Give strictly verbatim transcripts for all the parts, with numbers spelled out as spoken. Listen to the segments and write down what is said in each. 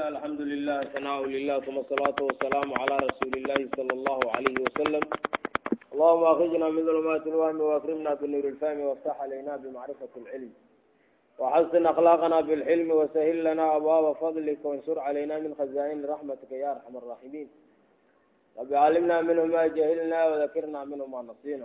الله الحمد لله ثناء لله ثم الصلاة والسلام على رسول الله صلى الله عليه وسلم. اللهم أخرجنا من ظلمات الوهم وأكرمنا بنور الفهم وافتح علينا بمعرفة العلم وحسن أخلاقنا بالحلم وسهل لنا أبواب فضلك وانشر علينا من خزائن رحمتك يا أرحم الراحمين. رب علمنا منه ما جهلنا وذكرنا منه ما نسينا.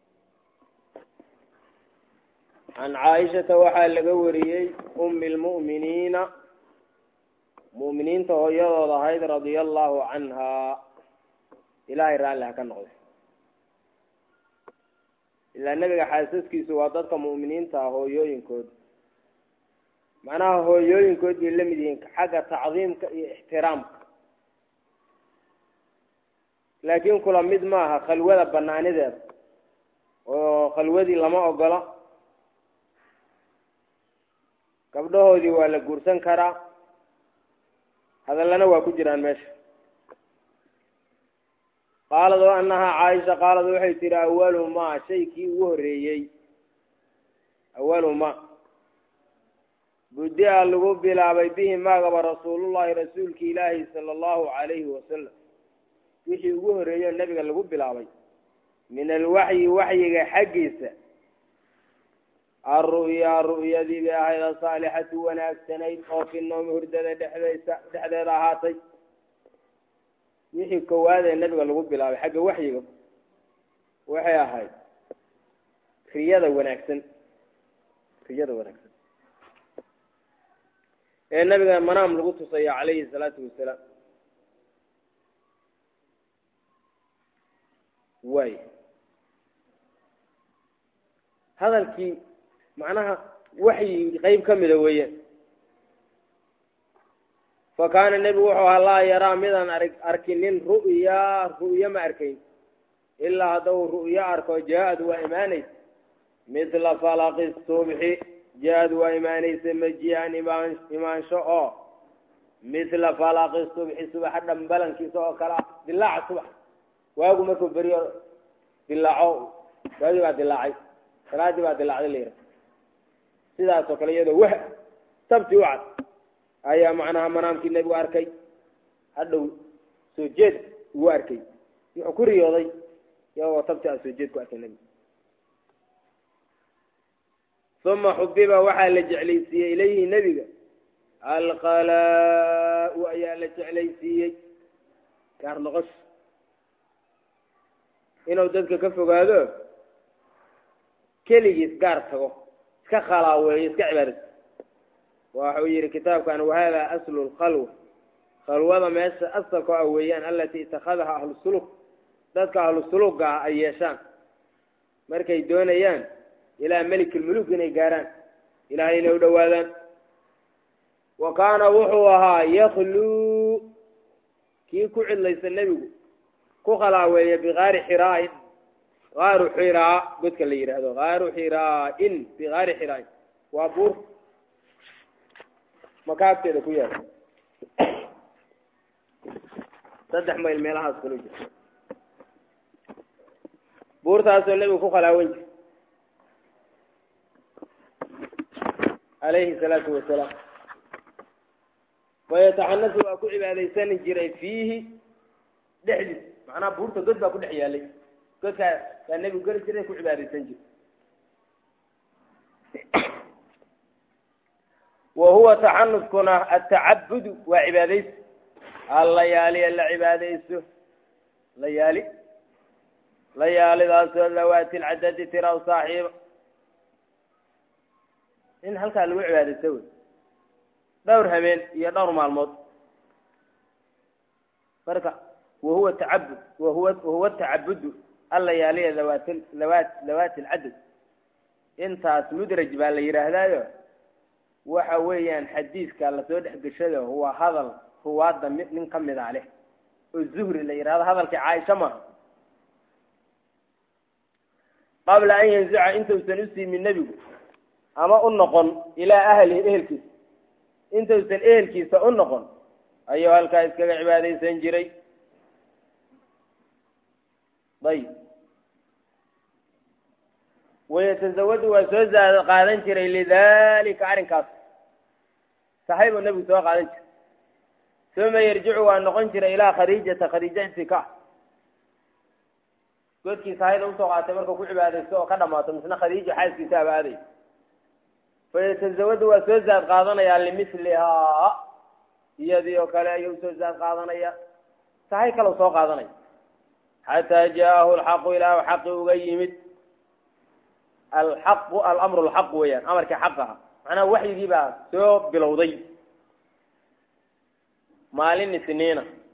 عن عائشة وحال لقوريي أم المؤمنين مؤمنين تهيض ضهيد رضي الله عنها إلهي رأى لها كالنغض إلا النبي حاسسكي سوادتك مؤمنين تهيوين كود معناها هيوين كود يلمدين حاجة تعظيمك احترامك لكن كل مد معها خلوة بناني ذات وخلوة دي لما أقلا قبله دي ولا قرسان كرا هذا لنا وكجران ماشي. قالت أنها عائشة قالت وحي ترى أول ما شيكي وهريي أول ما بدي اللغوب بلا بيته ما قبل رسول الله رسولك إلهي صلى الله عليه وسلم وحي وهريي النبي اللغوب بلا بي من الوحي وحي حقيسة الرؤيا الرؤيا ذي بها صالحة وناكسنين أو في النوم هردة دحدة راهاتي يحي كواذا النبي قال له بلا حق وحي وحي هاي خيادة وناكسن خيادة وناكسن النبي قال منام لقطه صيّا عليه الصلاة والسلام واي هذا الكي معناها وحي غيب كمل ويا فكان النبي وحوها الله يرى مذن أركنين رؤيا رؤيا ما أركين إلا هذا رؤيا أركو جاءت وإيماني مثل فلق الصبح جاءت وإيماني سمجيان إيمان شاء مثل فلق الصبح صبح دم بلن كيسو كلا دلاع الصبح واقو مكو بريو دلاعو واقو بعد دلاعي ثلاثة بعد دلاعي ليرة sidaas oo kale iyadoo wax tabti wacad ayaa macnaha manaamkii nabigu arkay hadhow soo jeed uu arkay wuxuu ku riyooday iyadoo tabti aan soo jeed ku arkay nabigu ثم حبب waxaa la jeclaysiiyey ilayhi nabiga alqalaa ayaa la jeclaysiiyey gaar noqosh inuu dadka ka fogaado keligiis gaar tago كخلاوي كعبرت وحوير كتاب كان وهذا أصل الخلوة خلوة ما يس أصل كأويان التي اتخذها أهل السلوك ذاتك أهل السلوك أيشان مركي دونيان إلى ملك الملوك نيجاران إلى هنا ودوادان وكان وحوها يخلو كي كعد ليس النبي كخلاوي بغار حراء غار حراء قلت كلي هذا غار حراء إن في غار حراء وابور مكاتب كده كويا صدق ما الميلها سكولوج بور تاسو اللي بكو خلاوين عليه الصلاة والسلام ويتعنس وأكو عبادة سنة جري فيه دحدث معناه بور تقد بأكو دحيالي قلت كان النبي قال كده كل عبادة تنجي وهو تعنف كنا التعبد وعبادة الليالي إلا عبادة ليالي ليالي ذات ذوات العدد ترى صاحب إن هل كان له عبادة تسوي دور همين يا دور مع الموت فرق وهو التعبد وهو وهو التعبد الليالي ذوات ذوات ذوات العدد انت مدرج باليراهدايو waxa weeyaan xadiiska la soo dhaxgashada huwa hadal huwa damid nin kamid ah oo zuhri la yiraahdo hadalka Aisha ma qabla an yanza'a inta sanusi min nabigu ama u noqon ila ahli ehelkiisa inta san ehelkiisa u noqon ayuu halka iskaga cibaadeysan jiray طيب ويتزوج وزوج قادن جري لذلك عرنكاس صاحب النبي سو قادن ثم يرجع ونقنجر إلى خديجة خديجة انتكاح قلت كي سايد أوسو قاتل مركو كل عبادة السوء قدمات مثل خديجة حاس كتاب هذه فيتزود وسوزات قاضنا يا لمثلها يدي وكلا يوسوزات قاضنا يا صحيح كلو سوء قاضنا حتى جاءه الحق إلى حق وقيمت الحق الأمر الحق ويان أمر كحقها أنا وحي دي بقى سوء بالوضي مالين سنين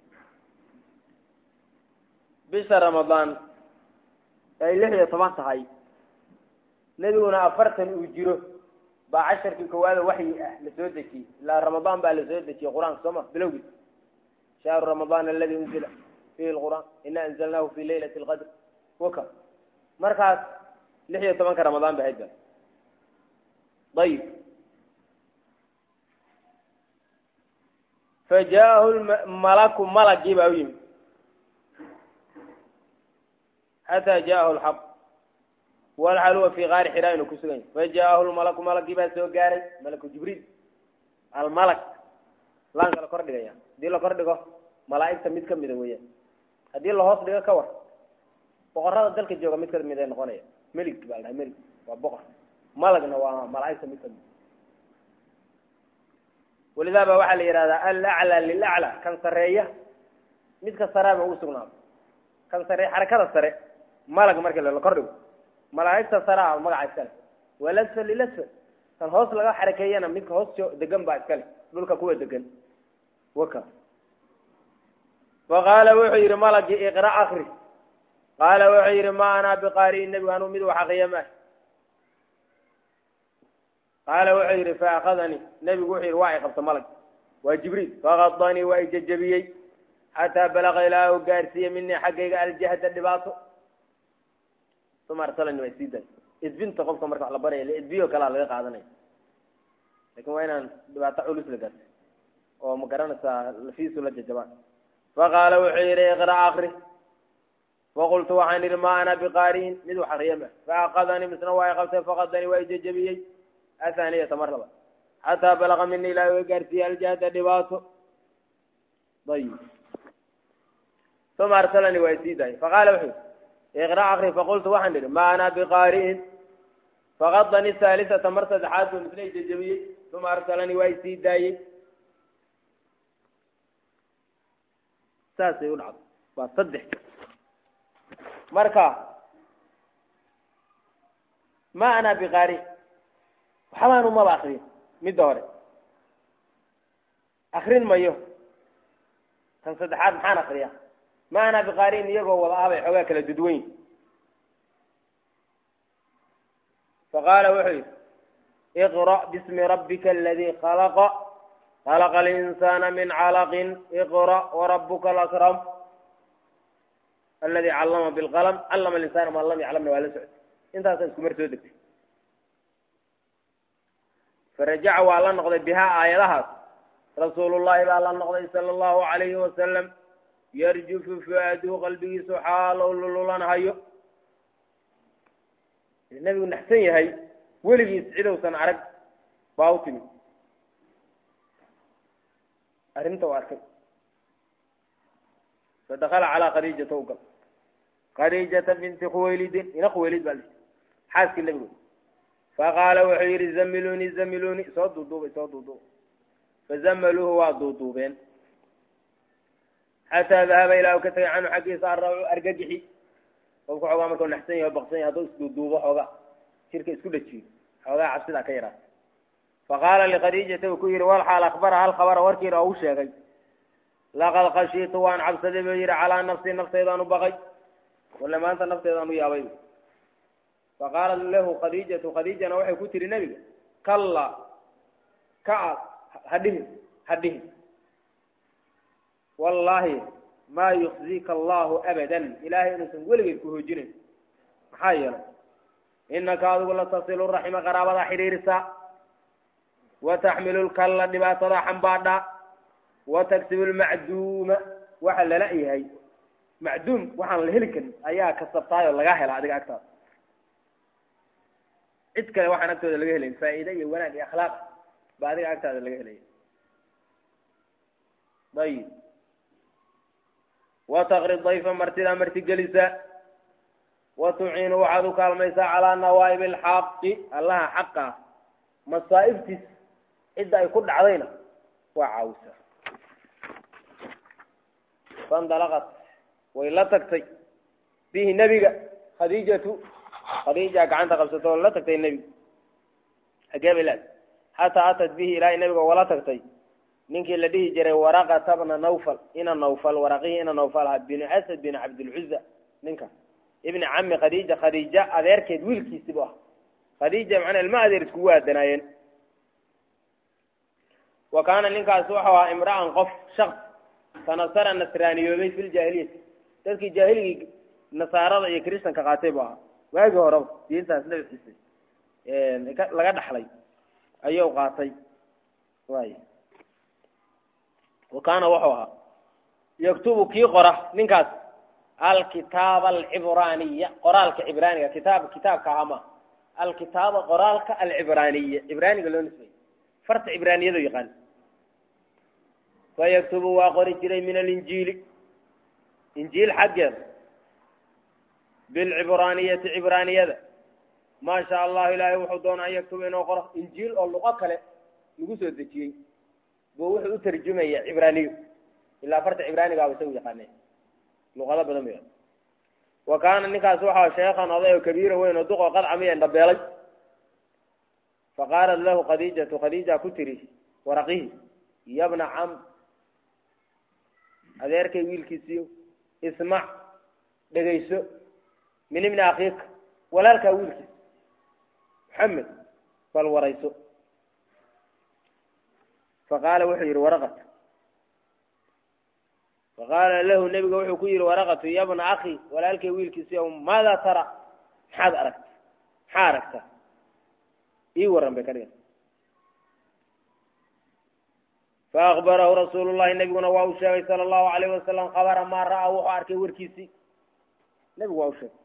بشهر رمضان أي لحية طبعا هاي نبينا أفرتن وجيره بعشر في كوال وحي لسودكي لا رمضان بقى لسودكي قرآن سمع بلوجي شهر رمضان الذي أنزل فيه القرآن إنا أنزلناه في ليلة القدر وكم مركز لحية طبعا كرمضان بهيدا طيب فجاءه الملك ملك جباويم حتى جاءه الحق والحلوة في غار حراء وكسوين فجاءه الملك ملك جبا سو غاري ملك جبريل الملك لان كلا كوردغا يا دي لا كوردغو ملائكه مid kamid weeyaan hadii la hoos dhigo ka war boqorada dalka jooga mid kamid ay noqonaya malik baa la malik waa boqor malagna waa malaa'ikta mid kamid ولذا بقى waxa la yiraahdaa al-a'la lil-a'la kan sareeya mid ka saraba uu sugnaado kan sareeya xarakada sare malag markii la kordhigo malaa'ikta saraa magaca iskale walasfal lilasfal kan hoos laga xarakeeyana mid hoos degan baa iskale dhulka kuwa degan waka وقال وحير ملك اقرا اخري قال وحير ما انا بقارئ النبي انو مد وحقيمه قال وحير فاخذني نبي وحير واعي قبط ملك وجبريل فغضني واججبيي حتى بلغ الى وقارسي مني حقيقه الجهد الدباط ثم ارسلني وسيدا اذ بنت قفك مرك على بري اذ بيو كلا لا قادني لكن وين دباط علوس لقت او مقرنه في سوله جبان فقال وحير اقرا اخري وقلت وعن ما انا بقارين مد وحقيمه فاخذني مثل واعي قبط فغضني واججبيي الثانية مرة حتى بلغ مني لا يقرتي الجهد دباته طيب ثم أرسلني ويسيدني فقال وحي اقرأ أخري فقلت وحنر ما أنا بقارئ فغضني الثالثة مرة حاد مثلي جميع ثم أرسلني ويسيدني ساسي يلعب وصدح مركا ما أنا بقارئ وحمانو ما باخرين ميد هوري اخرين مايو كان صدحات maxaan akhriya ma ana biqaarin iyagoo wada aabay xogaa kala dudweyn فقال وحي اقرأ باسم ربك الذي خلق خلق الإنسان من علق اقرأ وربك الأكرم الذي علم بالقلم علم الإنسان ما لم يعلم ولا سعد انت اسكمرت ودك فرجع وعلى نقضي بها آياتها رسول الله على النقضي صلى الله عليه وسلم يرجف فؤاده قلبه سحال ولولان هايو النبي نحسن هاي ولي يسعده سنعرق باوتني أرنت وأركب فدخل على خديجة توقف خديجة بنت خويلد إن خويلد بالي حاسك النبي فقال وحير زملوني زملوني صوت دوب صوت دوب فزملوه وضوضوبين حتى ذهب إلى وكتي عنه حقي صار أرجحي وقعوا عمركم نحسين وبقسين هذول دوبوا حوجا شركة سكولة شيء حوجا عبسنا كيرا فقال لخديجة وكير والحال أخبرها الخبر وركير أو شيء لقد خشيت وأن عبسد بير على نفسي نفسي ذا بغي ولا ما أنت نفسي ذا يا بي فقال له خديجة خديجة نوحي كتير النبي كلا كعب هده هده والله ما يخزيك الله أبدا إلهي نسن ولغي كهجين محايلا إنك أذو لا تصل الرحم قرابة حريرسا وتحمل الكلا دبات راحا بعدا وتكتب المعدوم وحل لأي هاي معدوم وحن الهلكن أيها كالسبطايا واللغاهل هذه أكثر إذكر وحن أكتب اللغاهلين فإذا يوانا أخلاق بعد أكثر اللغاهلين ayib wataqri dayfa martida marti gelisa watuciinu waxaad u kaalmaysaa calaa nawaa'ib alxaqi allaha xaqa masaa'ibtiis cidda ay ku dhacdayna waa caawisa fandalaqat way la tagtay bihi nebiga khadiijatu khadiija gacanta qabsato oo la tagtay nebiga hageebelaad xataa atat bihi ilaahay nebiga wala tagtay ninkii la dhihi jiray waraqata bna nawfal ina nawfal waraqihii ina nawfal ahaa binu asad bin cabdilcuza ninka ibni cami khadiija khadiija adeerkeed wiilkiisibu ah khadiija macnaa ilma adeer iskugu aadanaayeen wa kaana ninkaasi wuxuu ahaa imra'an qof shaks tanasara nasraaniyoobay fi ljaahiliyati dadkii jaahiligii nasaarada iyo kristanka qaatay buu ahaa waagii horeba diintaas nabi ciise laga dhaxlay ayuu qaatay waay wa kaana wuxuu ahaa yaktubu kii qora ninkaas alkitaab alcibraaniya qoraalka cibraaniga kitaab kitaabka ama alkitaaba qoraalka alcibraaniya cibraaniga loo nisbay farta cibraaniyadu yaqaan fayaktubu waa qori jiray min alinjiili injiil xaggeeda bilcibraaniyati cibraaniyada maa sha allahu ilaahay wuxuu doona an yaktuba inuu qoro injiil oo luqo kale lagu soo dejiyey buu wuxuu u tarjumaya cibraaniyo ilaa farta cibraanigaaba isagu yaqaanay luqado badan ba wa kaana ninkaas waxaa sheekhan oday oo kabiira weyn oo duqoo qad camiya indhabeelay faqaalat lahu khadiijatu khadiija ku tiri waraqihi yabna cam adeerkay wiilkiisiyo ismac dhegayso min ibni akhiika walaalkaa wiilkiisa maxamed bal warayso faqaala wuxuu yidhi waraqat faqaala lahu nebiga wuxuu ku yidhi waraqatu yabna akhi walaalkay wiilkiisiyo maadaa tara maxaad aragta maxaa aragta ii waran bay ka dhigan faakbarahu rasuulu llahi nebiguna waa u sheegay sala allahu alayhi wasalam khabara maa ra'aa wuxuu arkay warkiisii nebigu waa u sheegay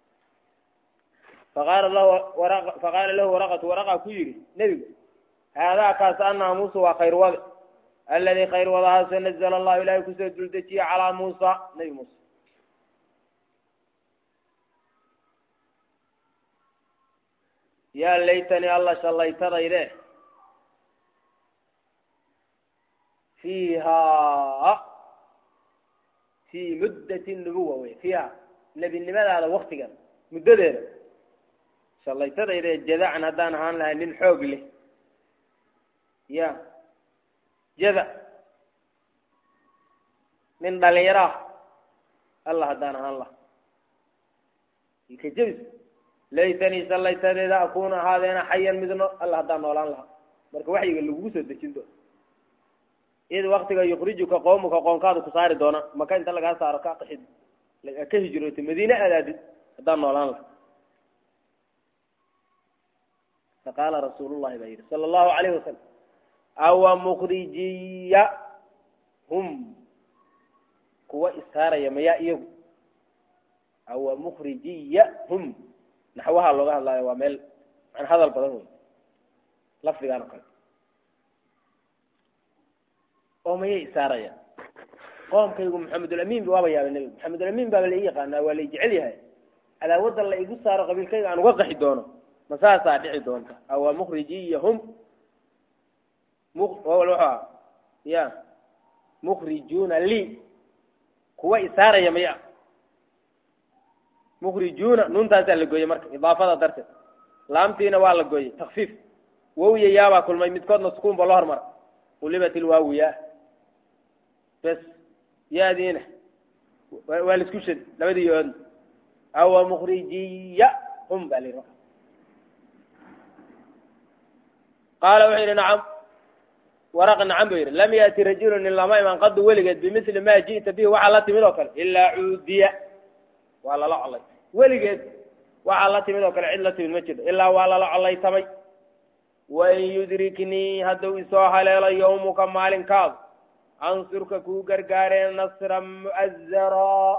faqaala lahu faqaala lahu waraqatu waraqa ku yidhi nebigu haadaa kaas annaha muusa waa khayr wade alladii khayr wadahaasoo nazala allahu ilaahay kusoo duldejiyey calaa muusa nebi muuse yaa laytanii alla shallaytadayde fiihaa fii muddati nubuwa wey fiiha nebinimadaada waktigeeda muddadeeda shallaytadayde jadacan haddaan ahaan lahay nin xoog leh ya jada nin dhalinyaro ah alla haddaan ahaan laha ikajabis laytanii shallaytadeeda akuuna ahaadeena xayan midno alla haddaan noolaan lahaa marka waxyiga lagugu soo dejin doono id waktiga yukrijuka qowmuka qoonkaadu ku saari doona maka inta lagaa saaro ka qaxid ka hijroota madiine aadaadid haddaan noolaan laha faqaala rasuulullahi baa yidhi sala allahu alayhi wasalam awa mukrijiya hum kuwa isaaraya mayaa iyagu awa mukrijiya hum naxwaha looga hadlaayo waa meel an hadal badan wey lafdigaan oo kale oo mayay isaaraya qoomkaygu maxamedulamin waaba yaabay nebigu maxamedulamin baaba la ii yaqaanaa waa la i jecel yahay cadaawadda la igu saaro qabiilkayga aan uga qaxi doono ma saasaa dhici doonta awa mukrijiya hum waa ya mukrijuuna lii kuwa isaaraya maya mukrijuuna nuuntaasaa la gooyey marka idaafada darteed laamtiina waa la gooyey takfiif wawiya yaabaa kulmay midkoodna sukuun ba loo hormara qulibat ilwaawiya bes yaadiina waa la isku shad labadii yoodna awa mukrijiya hum baa la yidhi marka qaala wuxuu yidhi nacam waraq nacam buu yidhi lam yaati rajulun in lama iman qadu weligeed bimili maa ji'ta bihi waxaa la timid oo kale ilaa cuudiya waa lala colay weligeed waxaa la timid oo kale cid la timid ma jirto ilaa waa lala collaytamay wain yudriknii hadduu isoo haleelo yawmuka maalinkaadu ansurka kuu gargaareen nasran mu'azaraa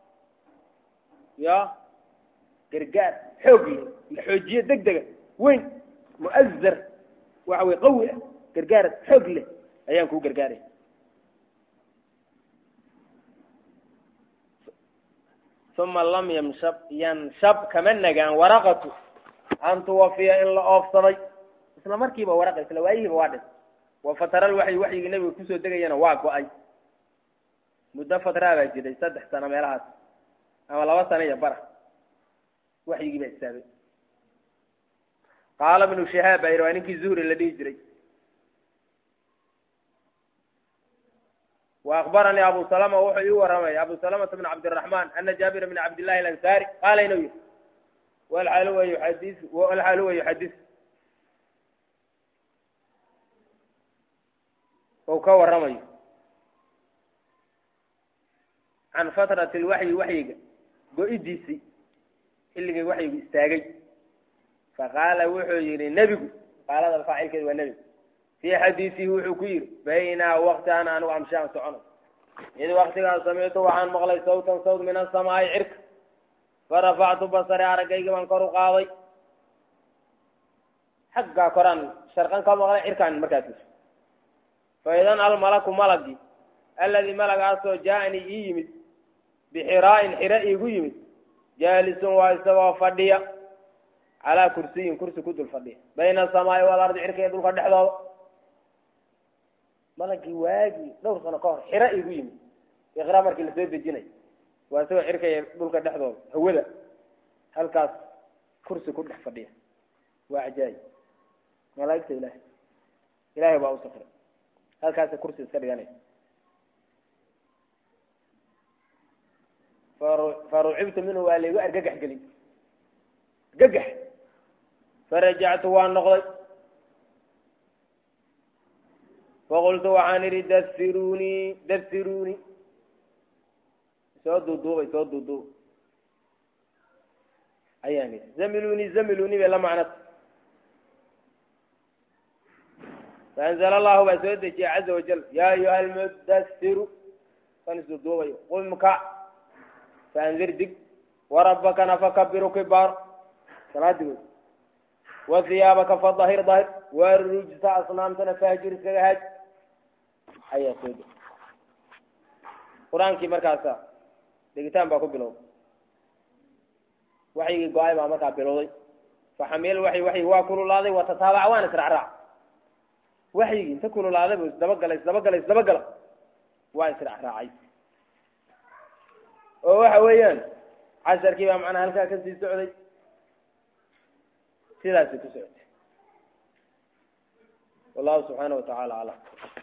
ya gargaar xoog leh la xoojiye deg dega weyn mu'azar waxa wey qawi ah gargaar xoog leh ayaan kuu gargaaraya uma lam yamshab yanshab kama nagaan waraqatu an tuwafiya in la oofsaday isla markiiba waraqa isla waayihiiba waa dhin wafatara alwaxyi waxyigii nebiga kusoo degayana waa go-ay muddo fatraa baa jiray saddex sano meelahaas ama laba sano iyo bara waxyigii baa istaagay qaala ibnu shihaab baa yidhi waa ninkii zuhri la dhihi jiray وأخبرني أبو سلمة وحي ورمي أبو سلمة بن عبد الرحمن أن جابر بن عبد الله الأنصاري قال إنه والحلوة يحدث والحلوة يحدث وكور رمي عن فترة الوحي وحي قئديسي اللي وحي استاجي فقال وحي النبي قال هذا الفاعل كذا والنبي في حديثه وحكير بين وقت أنا أنا وأمشان سعنا إذ وقت كان سمعت وعن مغلي صوتا صوت من السماء عرك فرفعت بصري على كيك من كرو قاضي حقا قرآن شرقا كما مغلي عركان مركاتش فإذا الملك ملكي الذي ملك أصله جاءني إيمد بحراء حراء يمد جالس واستوى فرديا على كرسي كرسي كد الفرديا بين السماء والأرض عرك يدل قد حضر malagii waagii dhowr sano ka hor xira igu yimid iqraa markii la soo dejinay waa soo xirkay dhulka dhexdooda hawada halkaas kursi ku dhex fadhiya waa ajaay malaa'ikta ilaahay ilaahay baa u safray halkaas kursi iska dhiganay faru faru'ibtu minhu wa ligu argagax gali gagax faraja'tu wa noqday فقلت وعاني دثروني دثروني سودو دو سودو دو أياني زملوني زملوني بلا معنى فأنزل الله بسوده عز وجل يا أيها المدثر فنسو دو قل مكع فأنذر دك وربك نفكبر كبار صلاة وثيابك فظهر ظهر والرجس أصنام تنفاجر سجهج حيا سودة قرآن كي مركزة دقيقتان باكو بلو وحي قائم مركز بلوضي فحميل وحي وحي واكل الله وتتابع وانا سرعرع وحي انت كل الله دبقل دبقل دبقل وانا سرعرع عيس وحويان عشر كيما معنا هلكا كنسي سعودي سيداتي تسعود والله سبحانه وتعالى على